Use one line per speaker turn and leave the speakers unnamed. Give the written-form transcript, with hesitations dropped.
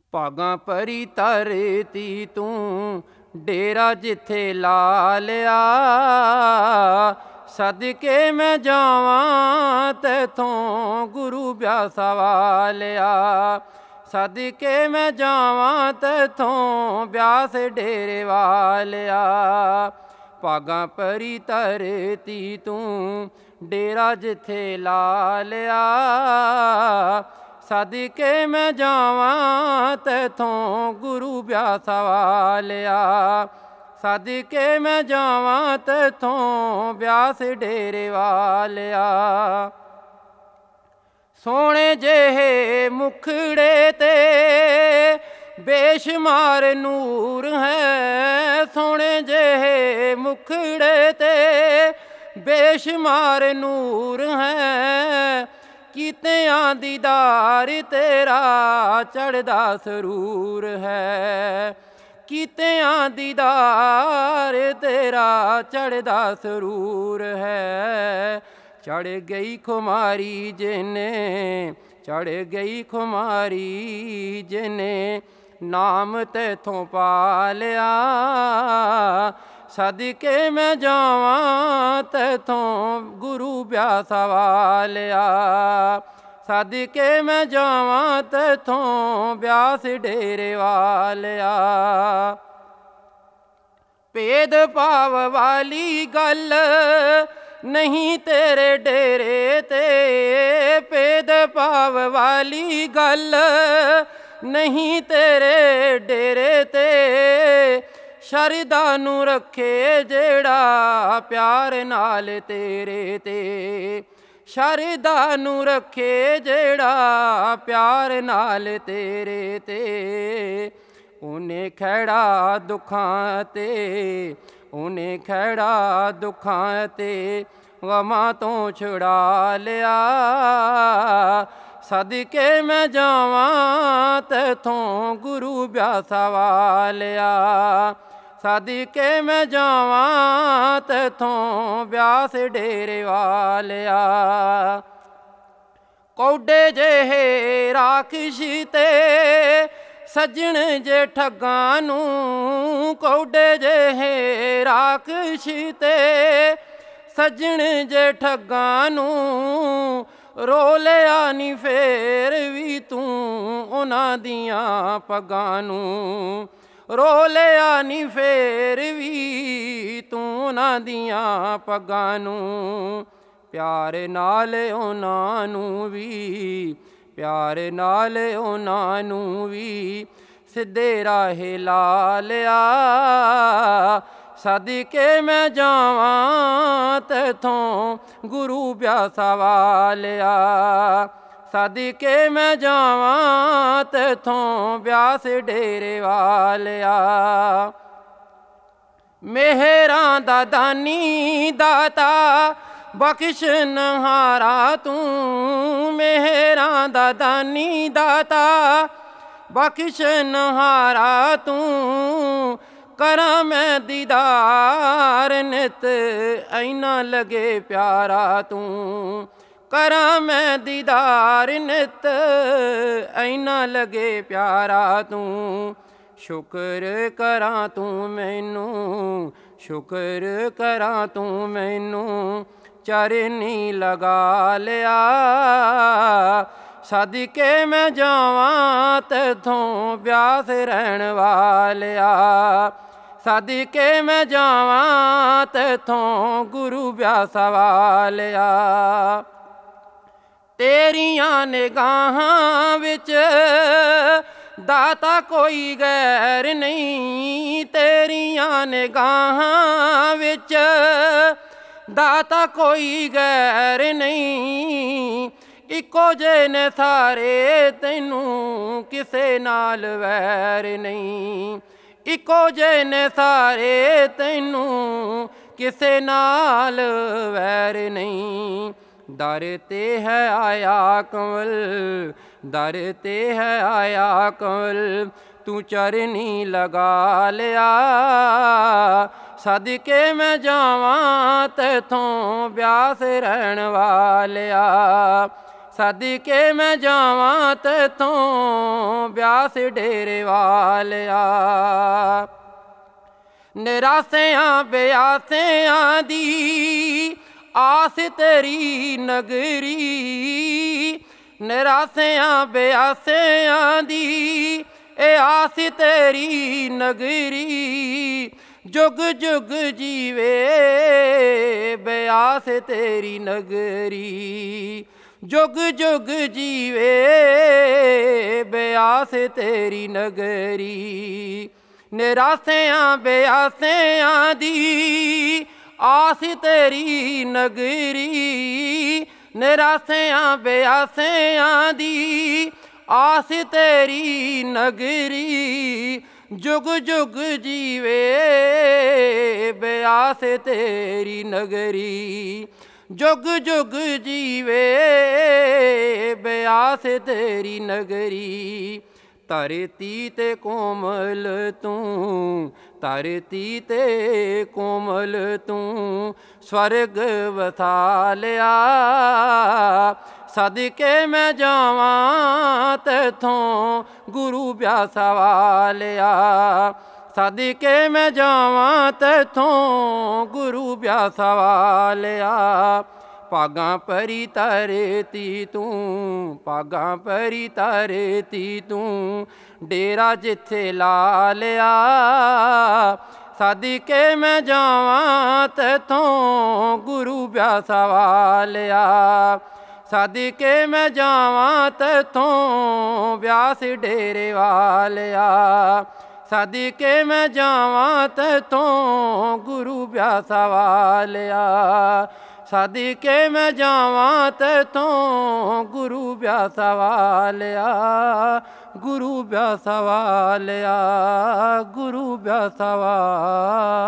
ਭਾਗਾਂ ਭਰੀ ਧਰਤੀ ਤੂੰ ਡੇਰਾ ਜਿੱਥੇ ਲਾ ਲਿਆ। ਸਦਕੇ ਮੈਂ ਜਾਵਾਂ ਤੈਥੋਂ ਗੁਰੂ ਬਿਆਸਾ ਵਾਲਿਆ। ਸਦਕੇ ਮੈਂ ਜਾਵਾਂ ਤੈਥੋਂ ਬਿਆਸ ਡੇਰੇ ਵਾਲਿਆ। ਭਾਗਾਂ ਭਰੀ ਧਰਤੀ ਤੂੰ ਡੇਰਾ ਜਿੱਥੇ ਲਾ ਲਿਆ। ਸਦਕੇ ਮੈਂ ਜਾਵਾਂ ਤੈਥੋਂ ਗੁਰੂ ਬਿਆਸਾ ਵਾਲਿਆ। ਸਦਕੇ ਮੈਂ ਜਾਵਾਂ ਤੈਥੋਂ ਬਿਆਸ ਡੇਰੇ ਵਾਲਿਆ। ਸੋਹਣੇ ਜਿਹੇ ਮੁਖੜੇ ਤੇ ਬੇਸ਼ੁਮਾਰ ਨੂਰ ਹੈ। ਸੋਹਣੇ ਜਿਹੇ ਮੁਖੜੇ ਤੇ ਬੇਸ਼ੁਮਾਰ ਨੂਰ ਹੈ। ਕੀਤਿਆਂ ਦੀਦਾਰ ਤੇਰਾ ਚੜ੍ਹਦਾ ਸਰੂਰ ਹੈ। ਕੀਤਿਆਂ ਦੀਦਾਰ ਤੇਰਾ ਚੜ੍ਹਦਾ ਸਰੂਰ ਹੈ। ਚੜ੍ਹ ਗਈ ਖੁਮਾਰੀ ਜਿਨੇ, ਚੜ੍ਹ ਗਈ ਖੁਮਾਰੀ ਜਿਨੇ ਨਾਮ ਤੈਥੋਂ ਪਾ ਲਿਆ। ਸਦਕੇ ਮੈਂ ਜਾਵਾਂ ਤੈਥੋਂ ਗੁਰੂ ਬਿਆਸਾ ਵਾਲਿਆ। ਸਦਕੇ ਮੈਂ ਜਾਵਾਂ ਤੈਥੋਂ ਬਿਆਸ ਡੇਰੇ ਵਾਲਿਆ। ਭੇਦ ਭਾਵ ਵਾਲੀ ਗੱਲ ਨਹੀਂ ਤੇਰੇ ਡੇਰੇ ਤੇ। ਭੇਦ ਭਾਵ ਵਾਲੀ ਗੱਲ ਨਹੀਂ ਤੇਰੇ ਡੇਰੇ ਤੇ। ਸ਼ਰਧਾ ਨੂੰ ਰੱਖੇ ਜਿਹੜਾ ਪਿਆਰ ਨਾਲ ਤੇਰੇ ਤੇ। ਸ਼ਰਧਾ ਨੂੰ ਰੱਖੇ ਜਿਹੜਾ ਪਿਆਰ ਨਾਲ ਤੇਰੇ ਤੇ। ਉਹਨੇ ਖਹਿੜਾ ਦੁੱਖਾਂ ਤੇ, ਉਹਨੇ ਖਹਿੜਾ ਦੁੱਖਾਂ ਤੇ ਗਮਾਂ ਤੋਂ ਛੁਡਾ ਲਿਆ। ਸਦਕੇ ਮੈਂ ਜਾਵਾਂ ਤੈਥੋਂ ਗੁਰੂ ਬਿਆਸਾ ਵਾਲਿਆ। ਸਦਕੇ ਮੈਂ ਜਾਵਾਂ ਤੈਥੋਂ ਬਿਆਸ ਡੇਰੇ ਵਾਲਿਆ। ਕੌਡੇ ਜਿਹੇ ਰਾਖਸ਼ ਤੇ ਸੱਜਣ ਜੇ ਠੱਗਾਂ ਨੂੰ। ਕੌਡੇ ਜਿਹੇ ਰਾਖਸ਼ ਤੇ ਸੱਜਣ ਜੇ ਠੱਗਾਂ ਨੂੰ। ਰੋ ਲਿਆ ਨੀ ਫੇਰ ਵੀ ਤੂੰ ਉਹਨਾਂ ਦੀਆਂ ਪੱਗਾਂ ਨੂੰ। ਰੋ ਲਿਆ ਨੀ ਫੇਰ ਵੀ ਤੂੰ ਉਹਨਾਂ ਦੀਆਂ ਪੱਗਾਂ ਨੂੰ। ਪਿਆਰ ਨਾਲ ਉਹਨਾਂ ਨੂੰ ਵੀ, ਪਿਆਰ ਨਾਲ ਉਹਨਾਂ ਨੂੰ ਵੀ ਸਿੱਧੇ ਰਾਹੇ ਲਾ ਲਿਆ। ਸਦਕੇ ਮੈਂ ਜਾਵਾਂ ਤੈਥੋਂ ਗੁਰੂ ਬਿਆਸਾ ਵਾਲਿਆ। ਸਦਕੇ ਮੈਂ ਜਾਵਾਂ ਤੈਥੋਂ ਬਿਆਸ ਡੇਰੇ ਵਾਲਿਆ। ਮਿਹਰਾਂ ਦਾ ਦਾਨੀ ਦਾਤਾ ਬਖਸ਼ਨਹਾਰਾ ਤੂੰ। ਮਿਹਰਾਂ ਦਾ ਦਾਨੀ ਦਾਤਾ ਬਖਸ਼ਨਹਾਰਾ ਤੂੰ। ਕਰਾਂ ਮੈਂ ਦੀਦਾਰ ਨਿਤ ਐਨਾ ਲਗੇ ਪਿਆਰਾ ਤੂੰ। ਕਰਾਂ ਮੈਂ ਦੀਦਾਰ ਨਿਤ ਐਨਾ ਲਗੇ ਪਿਆਰਾ ਤੂੰ। ਸ਼ੁਕਰ ਕਰਾਂ ਤੂੰ ਮੈਨੂੰ, ਸ਼ੁਕਰ ਕਰਾਂ ਤੂੰ ਮੈਨੂੰ ਚਰਨੀ ਲਗਾ ਲਿਆ। ਸਦਕੇ ਮੈਂ ਜਾਵਾਂ ਤੈਥੋਂ ਬਿਆਸ ਰਹਿਣ ਵਾਲਿਆ। ਸਦਕੇ ਮੈਂ ਜਾਵਾਂ ਤੈਥੋਂ ਗੁਰੂ ਬਿਆਸਾ ਵਾਲਿਆ। ਤੇਰੀਆਂ ਨਿਗਾਹਾਂ ਵਿੱਚ ਦਾਤਾ ਕੋਈ ਗੈਰ ਨਹੀਂ। ਤੇਰੀਆਂ ਨਿਗਾਹਾਂ ਵਿੱਚ ਦਾਤਾ ਕੋਈ ਗੈਰ ਨਹੀਂ। ਇੱਕੋ ਜਿਹੇ ਨੇ ਸਾਰੇ ਤੈਨੂੰ ਕਿਸੇ ਨਾਲ ਵੈਰ ਨਹੀਂ। ਇੱਕੋ ਜਿਹੇ ਨੇ ਸਾਰੇ ਤੈਨੂੰ ਕਿਸੇ ਨਾਲ ਵੈਰ ਨਹੀਂ। ਦਰ ਤੇ ਹੈ ਆਇਆ ਕੰਵਲ, ਦਰ ਤੇ ਹੈ ਆਇਆ ਕੰਵਲ ਤੂੰ ਚਰਨੀ ਲਗਾ ਲਿਆ। ਸਦਕੇ ਮੈਂ ਜਾਵਾਂ ਤੈਥੋਂ ਬਿਆਸ ਰਹਿਣ ਵਾਲਿਆ। ਸਦਕੇ ਮੈਂ ਜਾਵਾਂ ਤੈਥੋਂ ਬਿਆਸ ਡੇਰੇ ਵਾਲਿਆ। ਨਿਰਾਸਿਆਂ ਬਿਆਸਿਆਂ ਦੀ ਆਸ ਤੇਰੀ ਨਗਰੀ, ਨਿਰਾਸਿਆਂ ਬਿਆਸਿਆਂ ਦੀ ਇਹ ਆਸ ਤੇਰੀ ਨਗਰੀ। ਜੁਗ ਜੁਗ ਜੀਵੇ ਬਿਆਸ ਤੇਰੀ ਨਗਰੀ, ਜੁਗ ਜੁਗ ਜੀਵੇ ਬਿਆਸ ਤੇਰੀ ਨਗਰੀ। ਨਿਰਾਸਿਆਂ ਬਿਆਸਿਆਂ ਦੀ ਆਸ ਤੇਰੀ ਨਗਰੀ, ਨਿਰਾਸਿਆਂ ਬਿਆਸਿਆਂ ਦੀ ਆਸ ਤੇਰੀ ਨਗਰੀ। ਜੁਗ ਜੁਗ ਜੀਵੇ ਬਿਆਸ ਤੇਰੀ ਨਗਰੀ, ਜੁਗ ਜੁਗ ਜੀਵੇ ਬਿਆਸ ਤੇਰੀ ਨਗਰੀ। ਧਰਤੀ ਤੇ ਕੋਮਲ ਤੂੰ, ਧਰਤੀ ਤੇ ਕੋਮਲ ਤੂੰ ਸਵਰਗ ਵਸਾ ਲਿਆ। ਸਦਕੇ ਮੈਂ ਜਾਵਾਂ ਤੈਥੋਂ ਗੁਰੂ ਬਿਆਸਾ ਵਾਲਿਆ, ਸਦਕੇ ਮੈਂ ਜਾਵਾਂ ਤੈਥੋਂ ਗੁਰੂ ਬਿਆਸਾ ਵਾਲਿਆ। ਭਾਗਾਂ ਭਰੀ ਧਰਤੀ ਤੂੰ, ਭਾਗਾਂ ਭਰੀ ਧਰਤੀ ਤੂੰ ਡੇਰਾ ਜਿੱਥੇ ਲਾ ਲਿਆ। ਸਦਕੇ ਮੈਂ ਜਾਵਾਂ ਤੈਥੋਂ ਗੁਰੂ ਬਿਆਸਾ ਵਾਲਿਆ, ਸਦਕੇ ਮੈਂ ਜਾਵਾਂ ਤੈਥੋਂ ਬਿਆਸ ਡੇਰੇ ਵਾਲਿਆ। ਸਦਕੇ ਮੈਂ ਜਾਵਾਂ ਤੈਥੋਂ ਗੁਰੂ ਬਿਆਸਾ ਵਾਲਿਆ, ਸਦਕੇ ਮੈਂ ਜਾਵਾਂ ਤੈਥੋਂ ਗੁਰੂ ਬਿਆਸਾ ਵਾਲਿਆ। ਗੁਰੂ ਬਿਆਸਾ ਵਾਲਿਆ, ਗੁਰੂ ਬਿਆਸਾ ਵਾਲਿਆ।